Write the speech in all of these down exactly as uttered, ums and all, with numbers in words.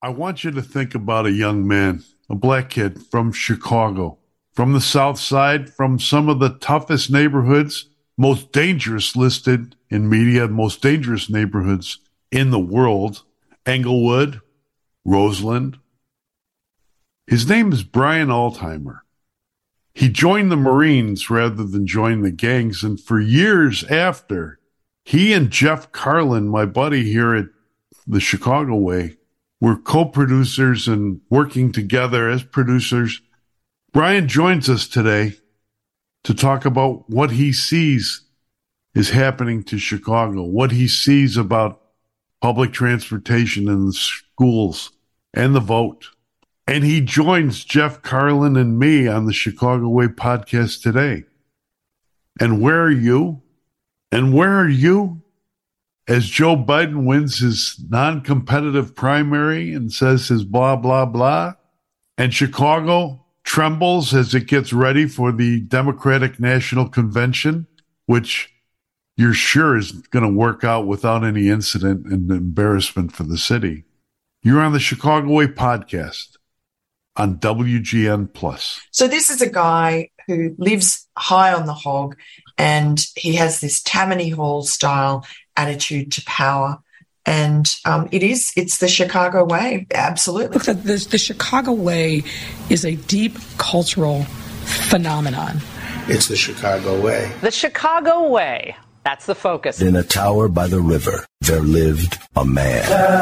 I want you to think about a young man, a black kid from Chicago, from the South Side, from some of the toughest neighborhoods, most dangerous listed in media, most dangerous neighborhoods in the world, Englewood, Roseland. His name is Brian Altheimer. He joined the Marines rather than join the gangs, and for years after, he and Jeff Carlin, my buddy here at the Chicago Way, were co-producers and working together as producers. Brian joins us today to talk about what he sees is happening to Chicago, what he sees about public transportation and the schools and the vote. And he joins Jeff Carlin and me on the Chicago Way podcast today. And where are you? And where are you? As Joe Biden wins his non-competitive primary and says his blah, blah, blah, and Chicago trembles as it gets ready for the Democratic National Convention, which you're sure is going to work out without any incident and embarrassment for the city. You're on the Chicago Way podcast on W G N Plus. So this is a guy who lives high on the hog, and he has this Tammany Hall style attitude to power. And um, it is, it's the Chicago way, absolutely. Look, the, the, the Chicago way is a deep cultural phenomenon. It's the Chicago way. The Chicago way. That's the focus. In a tower by the river, there lived a man.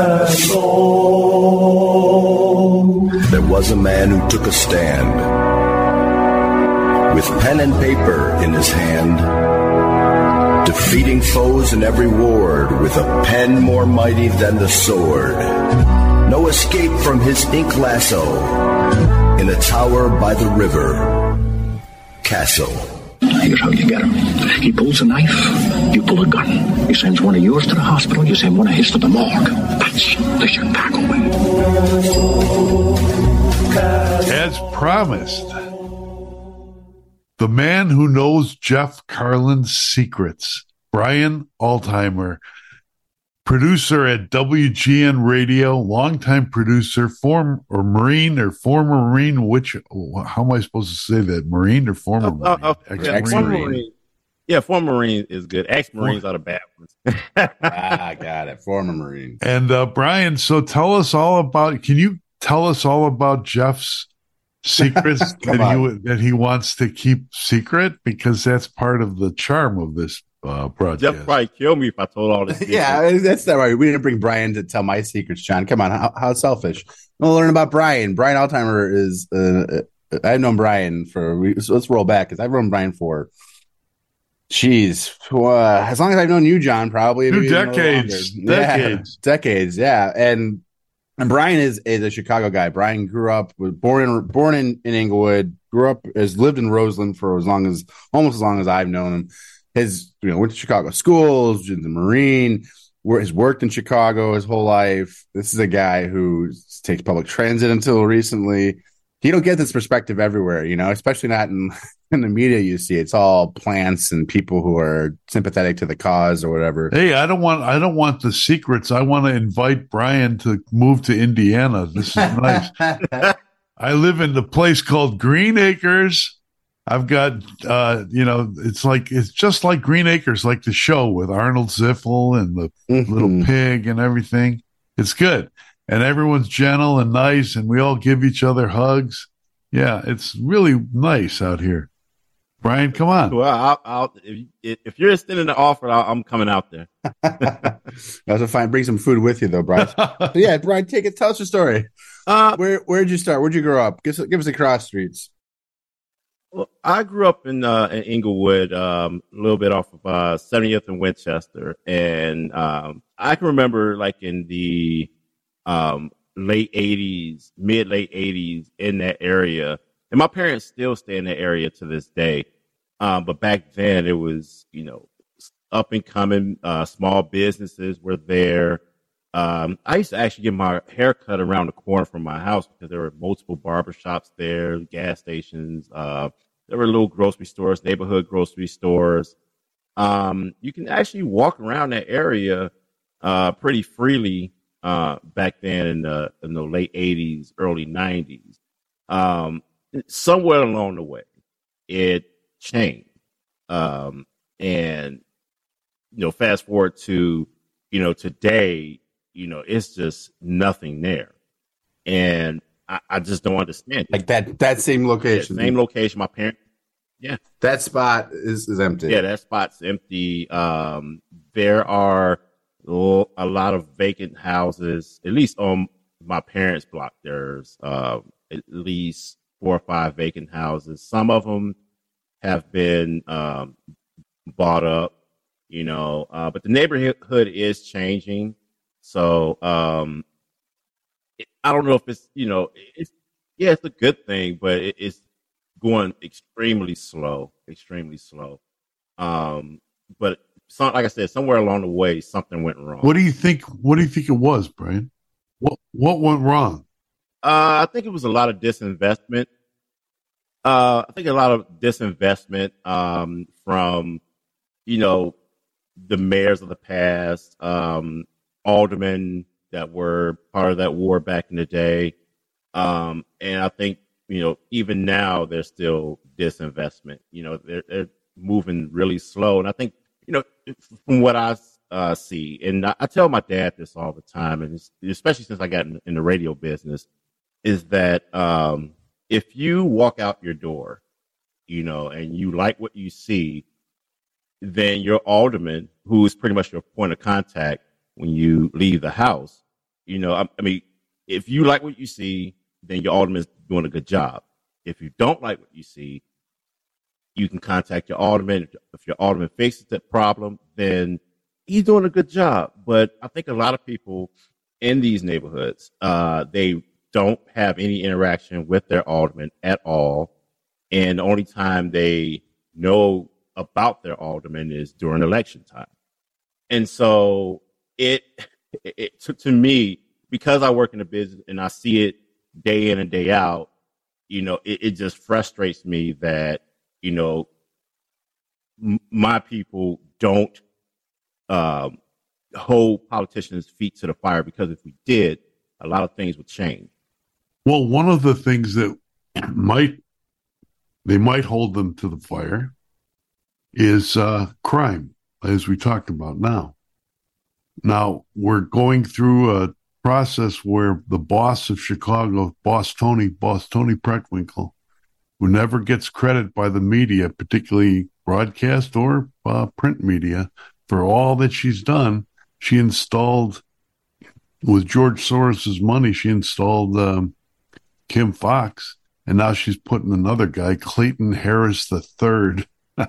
There was a man who took a stand with pen and paper in his hand, defeating foes in every ward with a pen more mighty than the sword. No escape from his ink lasso in a tower by the river, Castle. Here's how you get him. He pulls a knife, you pull a gun. He sends one of yours to the hospital, you send one of his to the morgue. That's the Chicago way. As promised, the man who knows Jeff Carlin's secrets, Brian Altheimer, producer at W G N Radio, longtime producer, former or Marine or former Marine. Which, how am I supposed to say that? Marine or former Marine? Uh, uh, yeah, former Marine. Yeah, former Marine is good. Ex-Marines are the bad ones. I got it. Former Marine. And uh, Brian, so tell us all about. Can you tell us all about Jeff's secrets that he that he wants to keep secret, because that's part of the charm of this uh, broadcast. Jeff probably kill me if I told all this. Yeah, that's not right. We didn't bring Brian to tell my secrets, John. Come on, how, how selfish. We'll learn about Brian. Brian Altheimer is. Uh, I've known Brian for. So let's roll back, because I've known Brian for. Geez, uh, as long as I've known you, John, probably two decades, decades, yeah, decades, yeah, and. And Brian is, is a Chicago guy. Brian grew up, was born in born in, in Englewood, grew up, has lived in Roseland for as long as, almost as long as I've known him. His, you know, went to Chicago schools, in the Marine, has worked in Chicago his whole life. This is a guy who takes public transit until recently. You don't get this perspective everywhere, you know, especially not in, in the media you see. It's all plants and people who are sympathetic to the cause or whatever. Hey, I don't want I don't want the secrets. I want to invite Brian to move to Indiana. This is nice. I live in the place called Green Acres. I've got, uh, you know, it's like, it's just like Green Acres, like the show with Arnold Ziffel and the mm-hmm. little pig and everything. It's good. And everyone's gentle and nice, and we all give each other hugs. Yeah, it's really nice out here. Brian, come on. Well, I'll, I'll, if, if you're extending the offer, I'll, I'm coming out there. That's fine. Bring some food with you, though, Brian. So yeah, Brian, take it. Tell us your story. Uh, Where Where'd you start? Where'd you grow up? Give us, give us the cross streets. Well, I grew up in uh, in Englewood, um, a little bit off of uh, seventieth and Winchester, and um, I can remember, like in the um, late eighties, mid late eighties, in that area. And my parents still stay in that area to this day. Um, but back then it was, you know, up and coming, uh, small businesses were there. Um, I used to actually get my hair cut around the corner from my house because there were multiple barbershops there, gas stations. Uh, there were little grocery stores, neighborhood grocery stores. Um, you can actually walk around that area, uh, pretty freely. uh, back then in the, in the late eighties, early nineties. Um, somewhere along the way, it changed. Um, and, you know, fast forward to, you know, today, you know, it's just nothing there. And I, I just don't understand it. Like that, that same location. Yeah, same location. My parents, yeah. That spot is, is empty. Yeah, that spot's empty. Um, there are a lot of vacant houses, at least on my parents' block. There's uh, at least four or five vacant houses. Some of them have been um, bought up, you know, uh, but the neighborhood is changing. So um, it, I don't know if it's, you know, it's, yeah, it's a good thing, but it, it's going extremely slow, extremely slow. Um, but some, like I said, somewhere along the way, something went wrong. What do you think? What do you think it was, Brian? What what went wrong? Uh, I think it was a lot of disinvestment. Uh, I think a lot of disinvestment um, from, you know, the mayors of the past, um, aldermen that were part of that war back in the day. Um, and I think, you know, even now there's still disinvestment. You know, they're, they're moving really slow. And I think, you know, from what I uh, see, and I, I tell my dad this all the time, and it's, especially since I got in, in the radio business, is that um, if you walk out your door, you know, and you like what you see, then your alderman, who is pretty much your point of contact when you leave the house, you know, I, I mean, if you like what you see, then your alderman's doing a good job. If you don't like what you see, you can contact your alderman. If your alderman faces that problem, then he's doing a good job. But I think a lot of people in these neighborhoods, uh, they don't have any interaction with their alderman at all. And the only time they know about their alderman is during election time. And so it, it, it to, to me, because I work in the business and I see it day in and day out, you know, it, it just frustrates me that, you know, m- my people don't um, hold politicians' feet to the fire, because if we did, a lot of things would change. Well, one of the things that might, they might hold them to the fire is uh, crime, as we talked about now. Now, we're going through a process where the boss of Chicago, Boss Tony, Boss Tony Preckwinkle, who never gets credit by the media, particularly broadcast or uh, print media, for all that she's done. She installed, with George Soros's money, she installed um, Kim Fox, and now she's putting another guy, Clayton Harris the Third.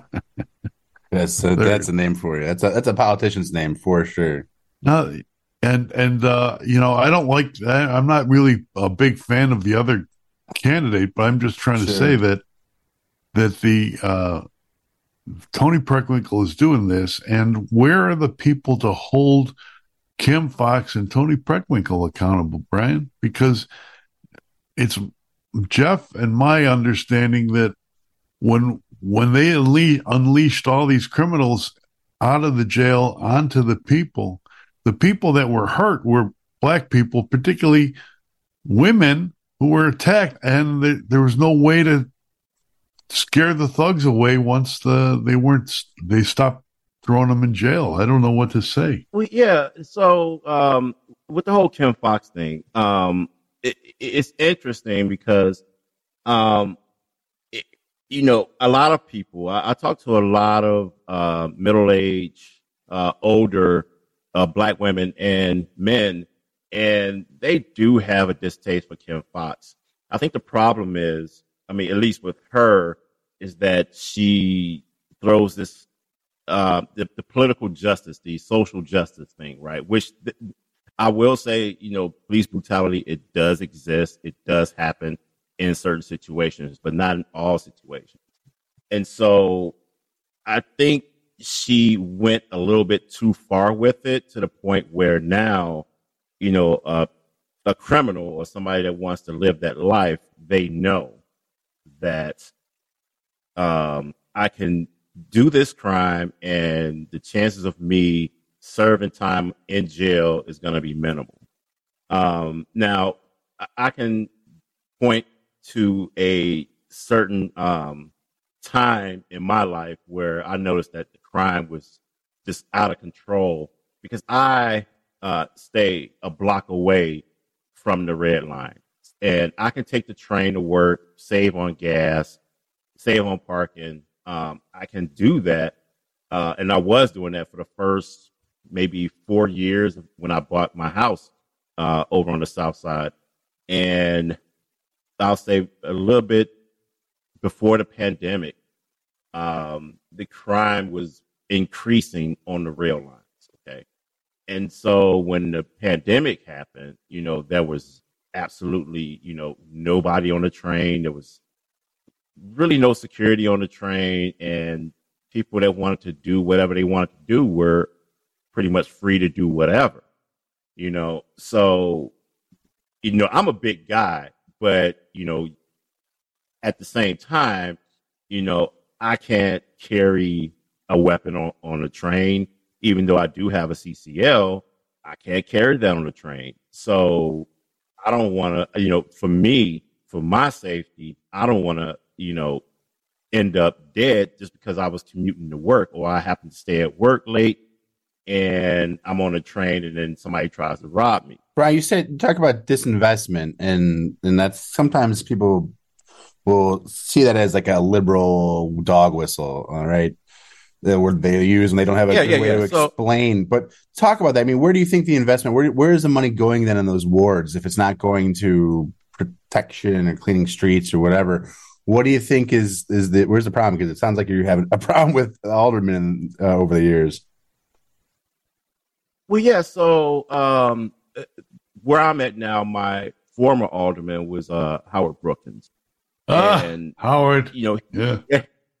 That's a, that's a name for you. That's a that's a politician's name for sure. No, and and uh, you know, I don't like. I, I'm not really a big fan of the other candidate, but I'm just trying Sure. to say that that the uh, Tony Preckwinkle is doing this, and where are the people to hold Kim Fox and Tony Preckwinkle accountable, Brian? Because it's Jeff and my understanding that when when they unle- unleashed all these criminals out of the jail onto the people, the people that were hurt were black people, particularly women who were attacked, and there, there was no way to scare the thugs away once the they weren't they stopped throwing them in jail. I don't know what to say. Well, yeah. So um, with the whole Kim Fox thing, um, it, it's interesting because, um, it, you know, a lot of people. I, I talk to a lot of uh, middle-aged, uh, older uh, black women and men, and they do have a distaste for Kim Fox. I think the problem is, I mean, at least with her, is that she throws this, uh, the, the political justice, the social justice thing, right? Which th- I will say, you know, police brutality, it does exist. It does happen in certain situations, but not in all situations. And so I think she went a little bit too far with it, to the point where now, you know, uh, a criminal or somebody that wants to live that life, they know that um, I can do this crime and the chances of me serving time in jail is going to be minimal. Um, now, I, I can point to a certain um, time in my life where I noticed that the crime was just out of control because I uh, stay a block away from the red line. And I can take the train to work, save on gas, save on parking. Um, I can do that. Uh, and I was doing that for the first maybe four years when I bought my house uh, over on the south side. And I'll say a little bit before the pandemic, um, the crime was increasing on the rail lines. Okay. And so when the pandemic happened, you know, there was absolutely, you know, nobody on the train. There was really no security on the train, and people that wanted to do whatever they wanted to do were pretty much free to do whatever, you know. So, you know, I'm a big guy, but, you know, at the same time, you know, I can't carry a weapon on, on a train, even though I do have a C C L. I can't carry that on the train. So I don't want to, you know, for me, for my safety, I don't want to, you know, end up dead just because I was commuting to work, or I happen to stay at work late and I'm on a train and then somebody tries to rob me. Brian, you said you talk about disinvestment, and and that's sometimes people will see that as like a liberal dog whistle, all right? The word they use, and they don't have a yeah, good yeah, way yeah. to So, explain. But talk about that. I mean, where do you think the investment? Where where is the money going then in those wards? If it's not going to protection or cleaning streets or whatever, what do you think is is the where's the problem? Because it sounds like you're having a problem with aldermen uh, over the years. well, yeah. So um, where I'm at now, my former alderman was uh, Howard Brookins. Ah, and Howard. You know, yeah.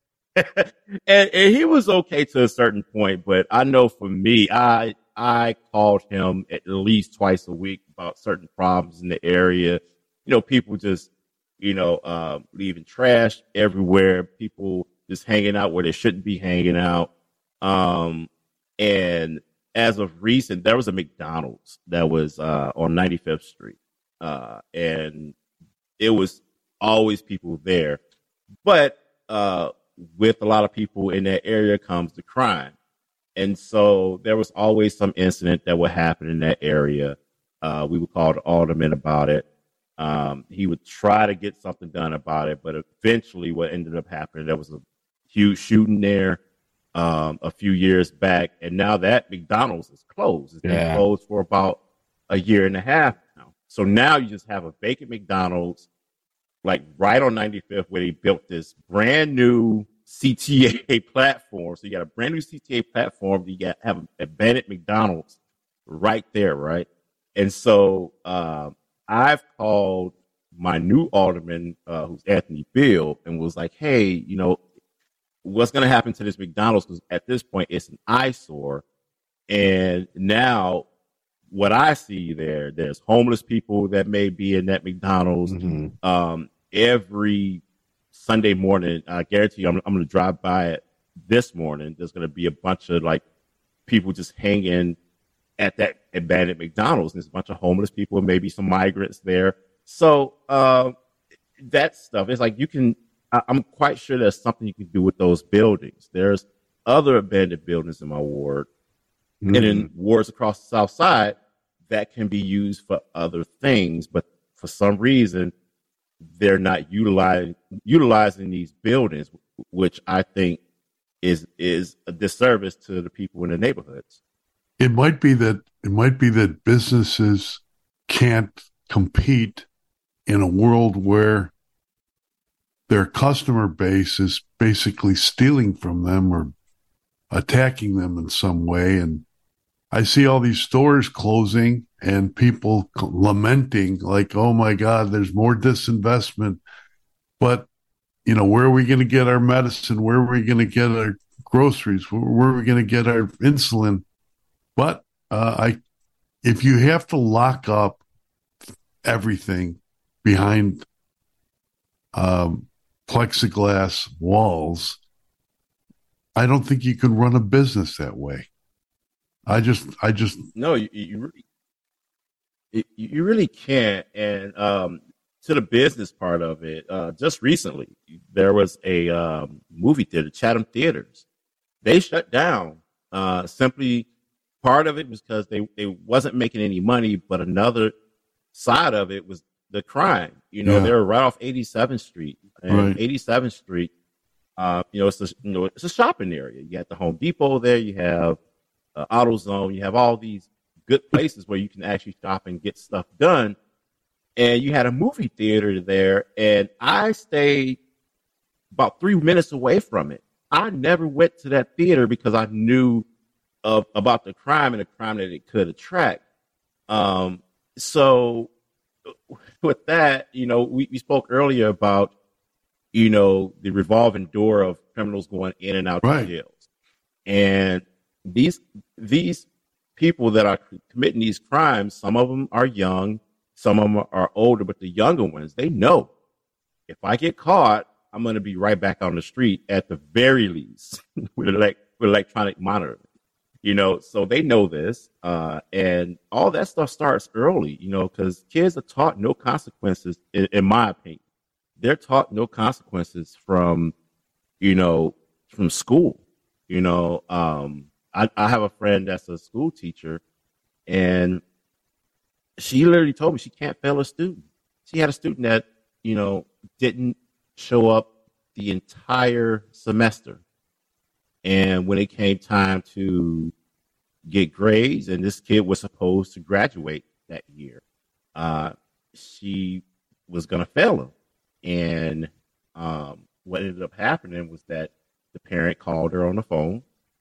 and, and he was okay to a certain point, but I know for me, I I called him at least twice a week about certain problems in the area. You know, people just, you know, uh, leaving trash everywhere, people just hanging out where they shouldn't be hanging out. Um, and as of recent, there was a McDonald's that was uh, on ninety-fifth Street, uh, and it was always people there, but uh, with a lot of people in that area comes the crime. And so there was always some incident that would happen in that area. Uh, we would call the alderman about it. Um, he would try to get something done about it, but eventually what ended up happening, there was a huge shooting there um, a few years back. And now that McDonald's is closed. It's been Yeah. closed for about a year and a half now. So now you just have a vacant McDonald's, like right on ninety-fifth, where they built this brand new C T A platform. So you got a brand new C T A platform. You got have an abandoned McDonald's right there, right? And so uh, I've called my new alderman, uh, who's Anthony Beal, and was like, hey, you know, what's going to happen to this McDonald's? Because at this point, it's an eyesore. And now what I see there, there's homeless people that may be in that McDonald's. Mm-hmm. Um, every Sunday morning, I guarantee you, I'm, I'm going to drive by it this morning. There's going to be a bunch of like people just hanging at that abandoned McDonald's. There's a bunch of homeless people, maybe some migrants there. So uh, that stuff, it's like you can, I, I'm quite sure there's something you can do with those buildings. There's other abandoned buildings in my ward mm-hmm. and in wards across the south side that can be used for other things. But for some reason, they're not utilizing utilizing these buildings, which I think is is a disservice to the people in the neighborhoods. It might be that it might be that businesses can't compete in a world where their customer base is basically stealing from them or attacking them in some way. And I see all these stores closing and people lamenting like, oh my God, there's more disinvestment. But, you know, where are we going to get our medicine? Where are we going to get our groceries? Where, where are we going to get our insulin? But uh, I, if you have to lock up everything behind um, plexiglass walls, I don't think you can run a business that way. I just, I just no, you, you really, it, you really can't. And um, to the business part of it, uh, just recently, there was a um, movie theater, Chatham Theaters. They shut down. Uh, simply, part of it was because they, they wasn't making any money, but another side of it was the crime. You know, yeah. They were right off eighty-seventh Street. And right. eighty-seventh Street, uh, you know, it's a, you know, it's a shopping area. You have the Home Depot there. You have uh, AutoZone. You have all these good places where you can actually shop and get stuff done. And you had a movie theater there, and I stayed about three minutes away from it. I never went to that theater because I knew of about the crime and the crime that it could attract. Um, so with that, you know, we, we spoke earlier about, you know, the revolving door of criminals going in and out right. of jails. And these these people that are committing these crimes, some of them are young, some of them are older, but the younger ones, they know if I get caught, I'm going to be right back on the street at the very least with, elect, with electronic monitoring. You know, so they know this, uh, and all that stuff starts early, you know, because kids are taught no consequences, in, in my opinion. They're taught no consequences from, you know, from school. You know, um, I, I have a friend that's a school teacher, and she literally told me she can't fail a student. She had a student that, you know, didn't show up the entire semester. And when it came time to get grades, and this kid was supposed to graduate that year, uh, she was going to fail him. And um, what ended up happening was that the parent called her on the phone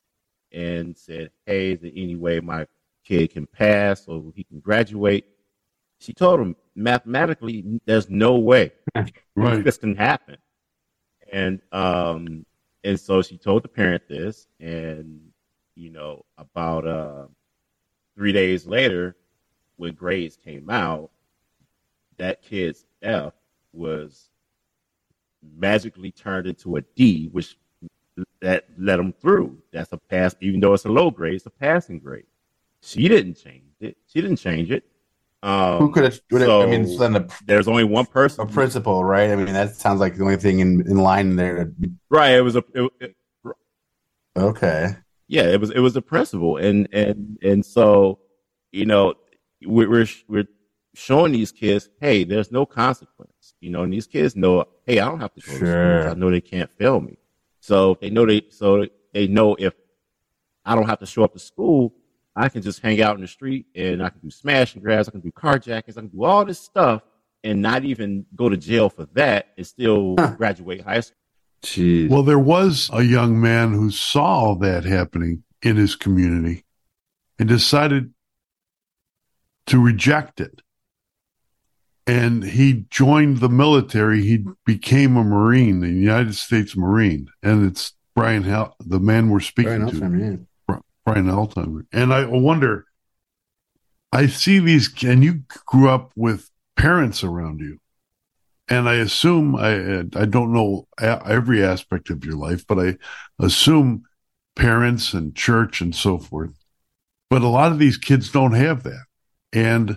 and said, hey, is there any way my kid can pass or he can graduate? She told him, mathematically, there's no way right. this can happen. And um, and so she told the parent this, and, you know, about uh, three days later, when grades came out, that kid's F was magically turned into a D, which that let him through. That's a pass, even though it's a low grade, it's a passing grade. She didn't change it. She didn't change it. Um, Who could have? So I mean, then the, there's only one person, a principal, right? I mean, that sounds like the only thing in, in line there. Right. It was a. It, it, okay. Yeah, it was. It was a principal, and and and so, you know, we're we're, we're showing these kids, hey, there's no consequence. You know, and these kids know, hey, I don't have to go sure. to school. I know they can't fail me. So they know they so they know if I don't have to show up to school, I can just hang out in the street and I can do smash and grabs, I can do carjackings, I can do all this stuff and not even go to jail for that and still huh. graduate high school. Jeez. Well, there was a young man who saw all that happening in his community and decided to reject it. And he joined the military. He became a Marine, the United States Marine. And it's Brian, Hel- the man we're speaking Brian to. Altheimer, yeah. Brian Altheimer. And I wonder, I see these, and you grew up with parents around you. And I assume, I I don't know every aspect of your life, but I assume parents and church and so forth. But a lot of these kids don't have that. And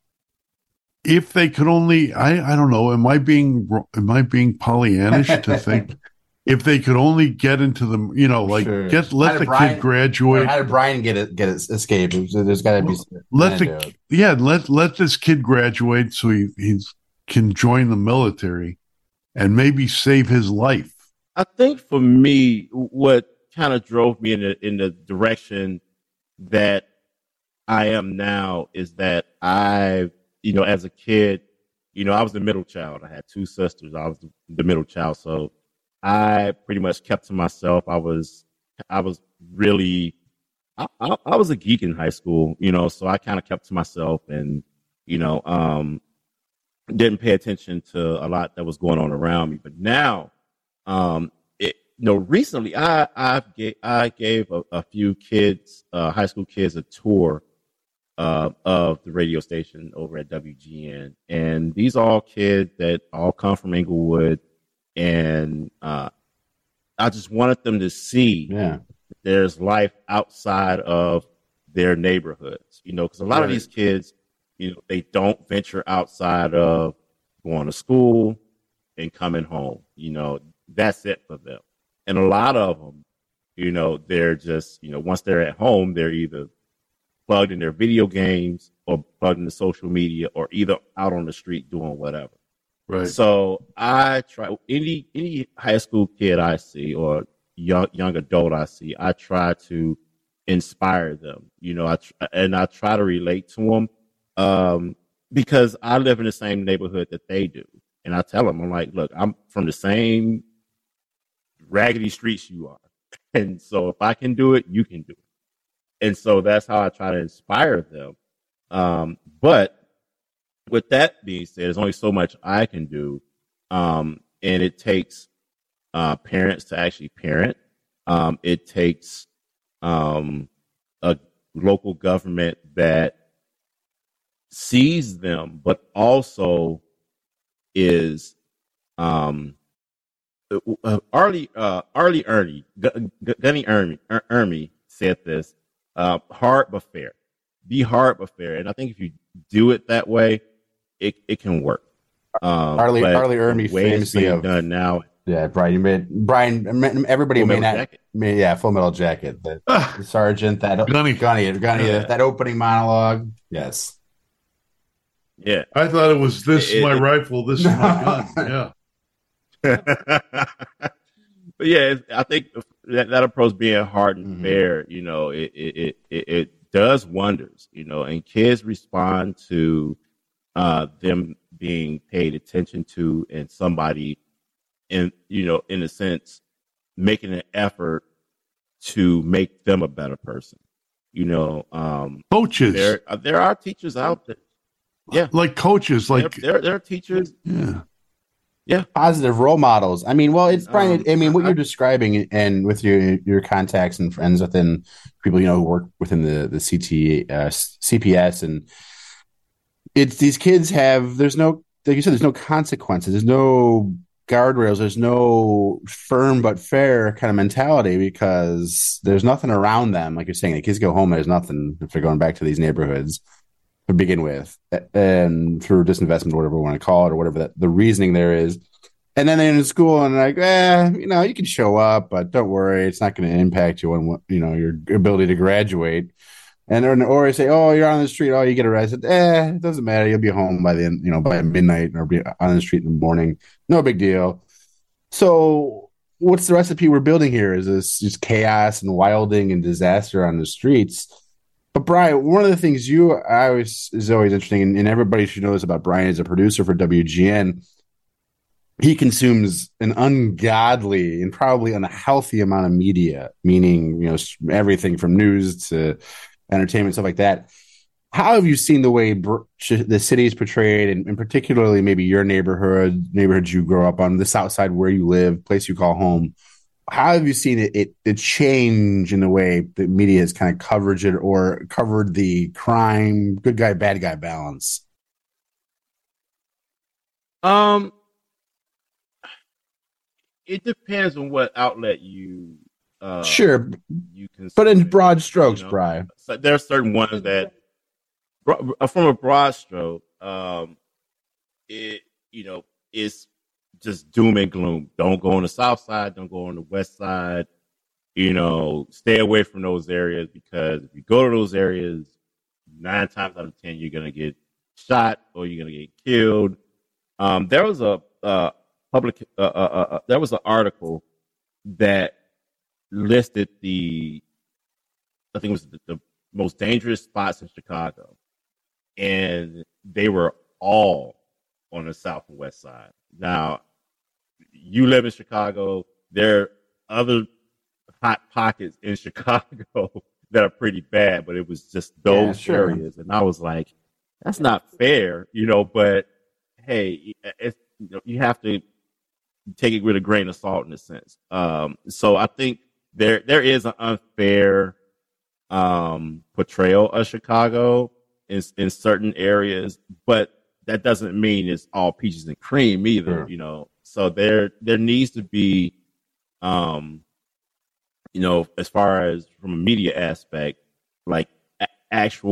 if they could only, I, I don't know, am I being am I being Pollyannish to think if they could only get into the, you know, like sure. get let the Brian, kid graduate. How did Brian get it? Get it? Escape? There's got to be. Let the yeah let let this kid graduate so he he's. can join the military and maybe save his life. I think for me, what kind of drove me in the, in the direction that I am now is that I, you know, as a kid, you know, I was the middle child. I had two sisters. I was the middle child. So I pretty much kept to myself. I was, I was really, I, I, I was a geek in high school, you know, so I kind of kept to myself and, you know, um, didn't pay attention to a lot that was going on around me. But now, um, it, you know, recently I, I gave, I gave a, a few kids, uh, high school kids a tour, uh, of the radio station over at W G N. And these are all kids that all come from Inglewood. And, uh, I just wanted them to see yeah. there's life outside of their neighborhoods, you know, because a lot right. of these kids, You know, they don't venture outside of going to school and coming home. You know, that's it for them. And a lot of them, you know, they're just, you know, once they're at home, they're either plugged in their video games or plugged into social media or either out on the street doing whatever. Right. So I try any any high school kid I see or young young adult I see, I try to inspire them. You know, I tr- and I try to relate to them. Um, because I live in the same neighborhood that they do. And I tell them, I'm like, look, I'm from the same raggedy streets you are. And so if I can do it, you can do it. And so that's how I try to inspire them. Um, but with that being said, there's only so much I can do. Um, and it takes uh, parents to actually parent. Um, it takes um, a local government that sees them, but also is um, uh, Arlie uh, Arlie Ernie G- G- Gunny Ernie er- Ernie said this: uh, hard but fair. Be hard but fair, and I think if you do it that way, it it can work. Um, Arlie Arlie Ernie famously of done now. Yeah, Brian, you made Brian. Everybody Full may Metal not. Jacket. May, yeah, Full Metal Jacket. The, the sergeant, that Gunny. Gunny, Gunny, Yeah. that opening monologue. Yes. Yeah. I thought it was this It- is my it- rifle, this is my gun. Yeah. But yeah, it's- I think that, that approach being hard and Mhm. fair, you know, it, it, it, it, it does wonders, you know, and kids respond to uh, them being paid attention to and somebody in, you know, in a sense, making an effort to make them a better person. You know, um, Coaches. there, there are teachers out there. Yeah. Like coaches, like there, there, there are teachers. yeah. Positive role models. I mean, well, it's Brian. Um, I mean, what I- you're describing, and with your your contacts and friends within people you know who work within the the C T uh, C P S, and it's these kids have. There's no, like you said, there's no consequences. There's no guardrails. There's no firm but fair kind of mentality because there's nothing around them. Like you're saying, the kids go home. There's nothing if they're going back to these neighborhoods to begin with, and through disinvestment or whatever we want to call it, or whatever that the reasoning there is. And then they're in school and like, eh, you know, you can show up, but don't worry, it's not going to impact you on what, you know, your ability to graduate. And or, or say, oh, you're on the street, oh, you get arrested. Eh, it doesn't matter. You'll be home by the end, you know, by midnight or be on the street in the morning. No big deal. So what's the recipe we're building here? Is this just chaos and wilding and disaster on the streets? But Brian, one of the things you I always is always interesting, and, and everybody should know this about Brian as a producer for W G N. He consumes an ungodly and probably unhealthy amount of media, meaning you know everything from news to entertainment, stuff like that. How have you seen the way br- the city is portrayed, and, and particularly maybe your neighborhood, neighborhoods you grow up on, the South Side where you live, place you call home? How have you seen it, it it change in the way that media has kind of covered it or covered the crime, good guy, bad guy balance? Um, it depends on what outlet you uh Sure, you can. but in broad strokes, you know? Brian. So there are certain ones that, bro- from a broad stroke, um, it you know is just doom and gloom. Don't go on the south side. Don't go on the west side. You know, stay away from those areas because if you go to those areas, nine times out of ten you're gonna get shot or you're gonna get killed. Um, there was a uh, public. Uh, uh, uh, there was an article that listed the, I think it was the, the most dangerous spots in Chicago, and they were all on the south and west side. Now, you live in Chicago. There are other hot pockets in Chicago that are pretty bad, but it was just those Yeah, sure. areas, and I was like, that's not fair, you know. But hey, it's, you know, you have to take it with a grain of salt in a sense. Um, so I think there there is an unfair um, portrayal of Chicago in in certain areas, but that doesn't mean it's all peaches and cream either, Sure. you know. So there there needs to be, um, you know, as far as from a media aspect, like a- actual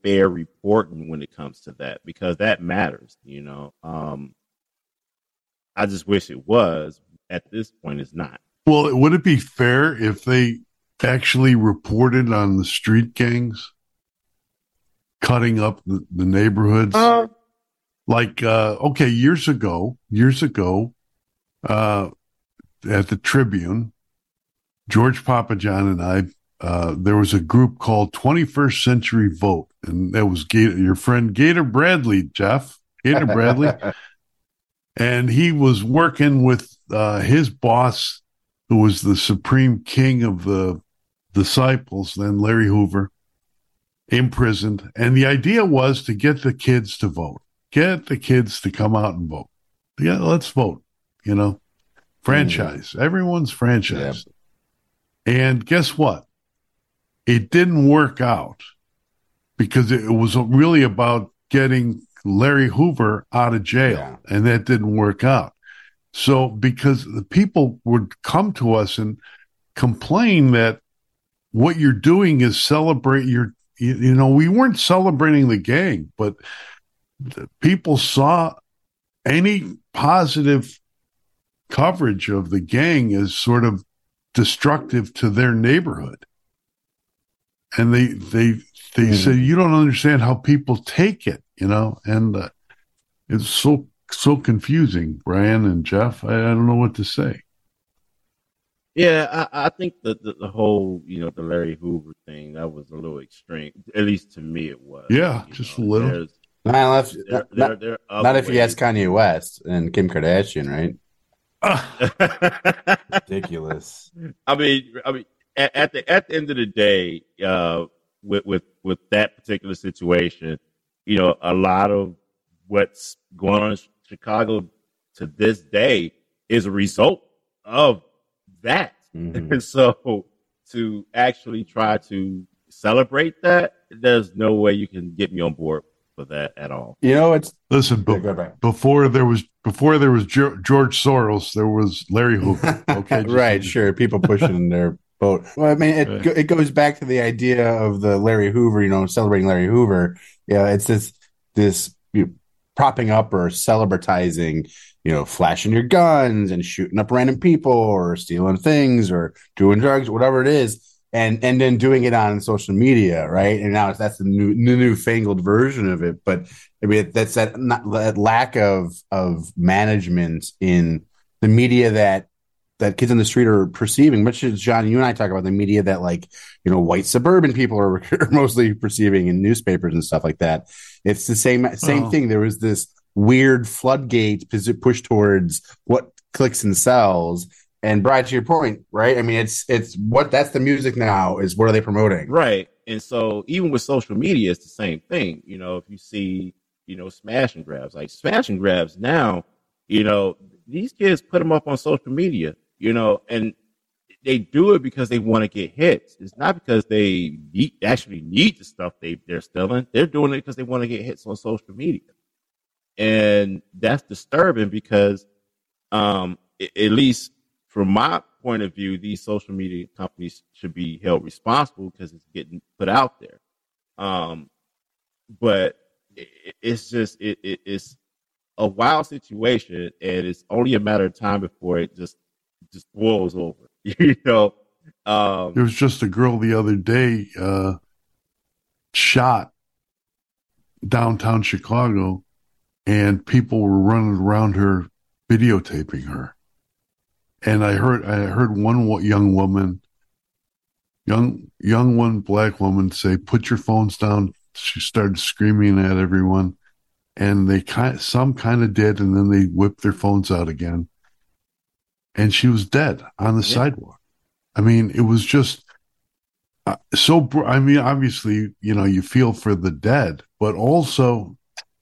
fair reporting when it comes to that, because that matters, you know. Um, I just wish it was. At this point, it's not. Well, would it be fair if they actually reported on the street gangs cutting up the, the neighborhoods? Uh, like, uh, okay, years ago, years ago, uh, at the Tribune, George Papajohn and I, uh, there was a group called twenty-first Century Vote, and that was Gator, your friend Gator Bradley, Jeff, Gator Bradley. And he was working with uh, his boss, who was the supreme king of the disciples, then Larry Hoover, imprisoned. And the idea was to get the kids to vote, get the kids to come out and vote. Yeah, let's vote, you know, franchise. Mm. Everyone's franchised. Yep. And guess what? It didn't work out because it was really about getting Larry Hoover out of jail, yeah. and that didn't work out. So because the people would come to us and complain that what you're doing is celebrate your, you, you know, we weren't celebrating the gang, but the people saw any positive coverage of the gang as sort of destructive to their neighborhood. And they, they, they mm-hmm. said, you don't understand how people take it, you know, and uh, it's so, so confusing, Brian and Jeff. I, I don't know what to say. Yeah, I, I think that the, the whole, you know, the Larry Hoover thing, that was a little extreme. At least to me it was. Yeah, just know, a little. Not, if, there, not, there, there not if you ask Kanye West and Kim Kardashian, right? Ridiculous. I mean, I mean, at, at the at the end of the day, uh, with with with that particular situation, you know, a lot of what's going on in Chicago to this day is a result of that. Mm-hmm. And so, to actually try to celebrate that, there's no way you can get me on board for that at all. You know, it's listen. Be- yeah, before there was before there was George Soros, there was Larry Hoover. Okay, right? Sure, people pushing their boat. Well, I mean, it right. it goes back to the idea of the Larry Hoover. You know, celebrating Larry Hoover. Yeah, it's this this you know, propping up or celebratizing. You know, flashing your guns and shooting up random people or stealing things or doing drugs, whatever it is. And and then doing it on social media, right? And now that's the new, new newfangled version of it. But I mean, that's that, not, that lack of of management in the media that that kids on the street are perceiving. Much as John, you and I talk about the media that, like, you know, white suburban people are, are mostly perceiving in newspapers and stuff like that. It's the same same oh. thing. There was this weird floodgate push towards what clicks and sells. And Brian, to your point, right? I mean, it's it's what that's the music now is what are they promoting? Right. And so even with social media, it's the same thing. You know, if you see, you know, smash and grabs, like smash and grabs now, you know, these kids put them up on social media, you know, and they do it because they want to get hits. It's not because they need, actually need the stuff they, they're stealing. They're doing it because they want to get hits on social media. And that's disturbing because um, at least from my point of view, these social media companies should be held responsible because it's getting put out there. Um, but it, it's just, it, it, it's a wild situation, and it's only a matter of time before it just, just boils over, you know? Um, there was just a girl the other day uh, shot downtown Chicago, and people were running around her videotaping her. And I heard, I heard one young woman, young, young one black woman say, "Put your phones down." She started screaming at everyone, and they kind, some kind of did, and then they whipped their phones out again. And she was dead on the yeah. sidewalk. I mean, it was just uh, so. I mean, obviously, you know, you feel for the dead, but also,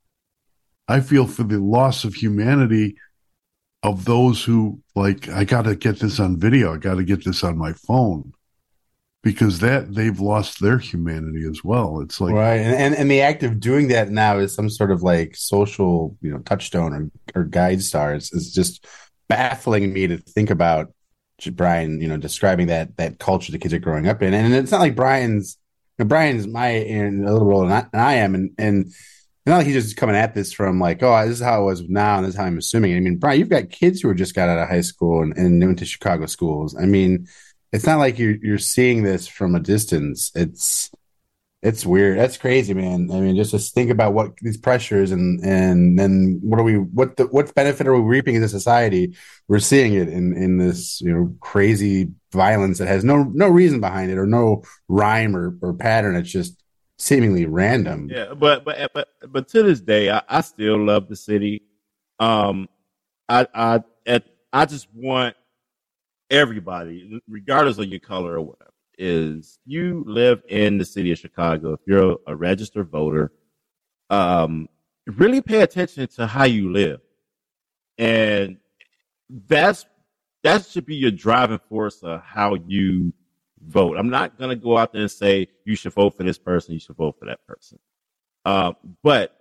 I feel for the loss of humanity of those who, like, I got to get this on video. I got to get this on my phone, because that they've lost their humanity as well. It's like, right. And, and, and the act of doing that now is some sort of like social, you know, touchstone or, or guide stars is just baffling me to think about. Brian, you know, describing that, that culture the kids are growing up in. And it's not like Brian's And Brian's my in a little older than I, than I am, and and not like he's just coming at this from like, oh, this is how it was now, and this is how I'm assuming. I mean, Brian, you've got kids who just got out of high school and, and went to Chicago schools. I mean, it's not like you're you're seeing this from a distance. It's it's weird. That's crazy, man. I mean, just to think about what these pressures and and then what are we what the what benefit are we reaping as a society? We're seeing it in in this, you know, crazy violence that has no no reason behind it or no rhyme or, or pattern. It's just seemingly random. Yeah, but but but but to this day, I, I still love the city. Um, I I at, I just want everybody, regardless of your color or whatever, is you live in the city of Chicago. If you're a registered voter, um, really pay attention to how you live, and that's that should be your driving force of how you vote. I'm not going to go out there and say you should vote for this person, you should vote for that person. Uh, but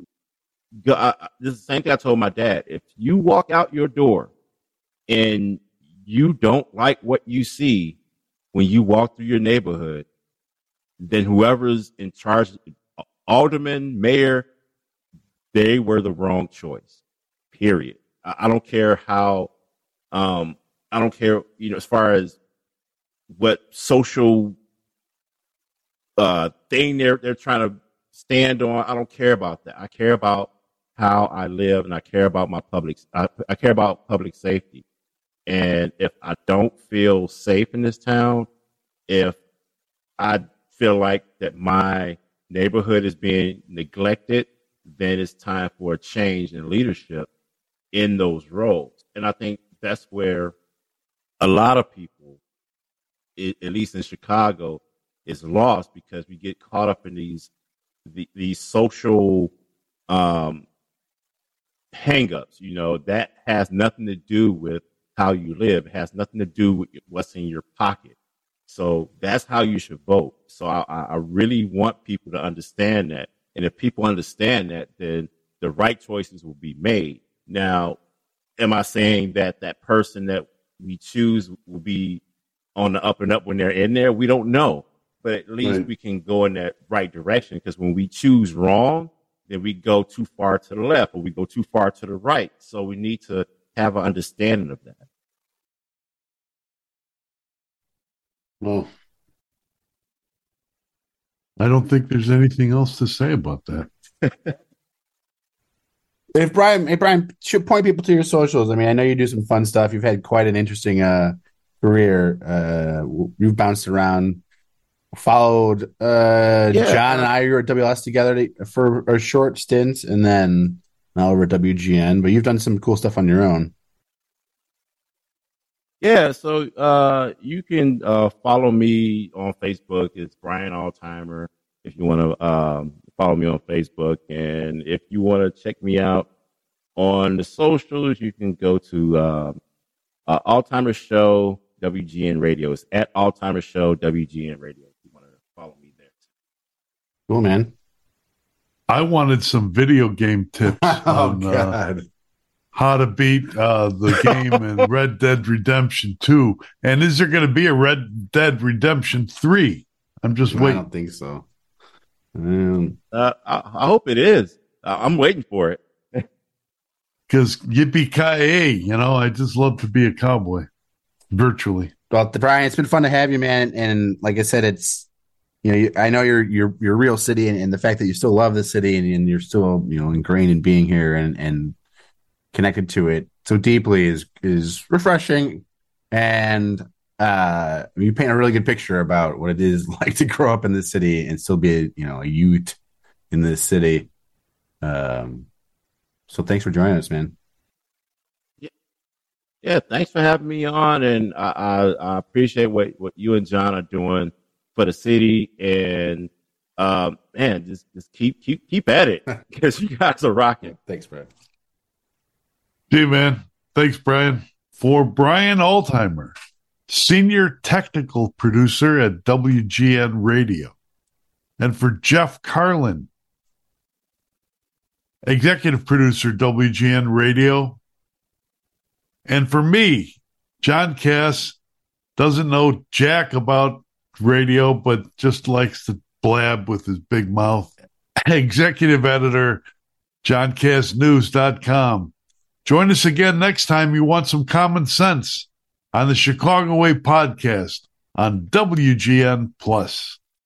I, I, this is the same thing I told my dad. If you walk out your door and you don't like what you see when you walk through your neighborhood, then whoever's in charge, alderman, mayor, they were the wrong choice, period. I, I don't care how, um, I don't care, you know, as far as what social uh, thing they're they're trying to stand on. I don't care about that. I care about how I live, and I care about my public. I, I care about public safety. And if I don't feel safe in this town, if I feel like that my neighborhood is being neglected, then it's time for a change in leadership in those roles. And I think that's where a lot of people, at least in Chicago, is lost because we get caught up in these the, these social um, hang-ups. You know, that has nothing to do with how you live. It has nothing to do with what's in your pocket. So that's how you should vote. So I, I really want people to understand that. And if people understand that, then the right choices will be made. Now, am I saying that that person that we choose will be on the up and up when they're in there? We don't know, but at least right. we can go in that right direction, because when we choose wrong, then we go too far to the left or we go too far to the right. So we need to have an understanding of that. Well, I don't think there's anything else to say about that. If Brian, if Brian should point people to your socials. I mean, I know you do some fun stuff. You've had quite an interesting uh, career. Uh, you've bounced around, followed uh, yeah. John and I. You were at W L S together to, for a short stint, and then now over at W G N. But you've done some cool stuff on your own. Yeah, so uh, you can uh, follow me on Facebook. It's Brian Altimer if you want to um, follow me on Facebook. And if you want to check me out on the socials, you can go to uh, uh, Altimer Show W G N Radio. It's at Altimer Show W G N Radio if you want to follow me there. Cool, man. I wanted some video game tips oh, on God. Uh, how to beat uh, the game in Red Dead Redemption two. And is there going to be a Red Dead Redemption three? I'm just no, waiting. I don't think so. Um, uh, I, I hope it is. Uh, I'm waiting for it. Because yippee-ki-yay, you know, I just love to be a cowboy, virtually. Well, Brian, it's been fun to have you, man. And like I said, it's, you know, you, I know you're you're you're a real city, and, and the fact that you still love the city and, and you're still, you know, ingrained in being here and and connected to it so deeply is is refreshing. And uh, you paint a really good picture about what it is like to grow up in this city and still be a, you know, a youth in this city. Um, so thanks for joining us, man. Yeah, yeah. Thanks for having me on, and I, I, I appreciate what, what you and John are doing for the city. And um, man, just just keep keep keep at it, because you guys are rocking. Thanks, Brad. Hey, man. Thanks, Brian. For Brian Altimer, Senior Technical Producer at W G N Radio. And for Jeff Carlin, Executive Producer, W G N Radio. And for me, John Cass, doesn't know jack about radio, but just likes to blab with his big mouth. Executive editor, john cast news dot com. Join us again next time you want some common sense on the Chicago Way podcast on W G N Plus.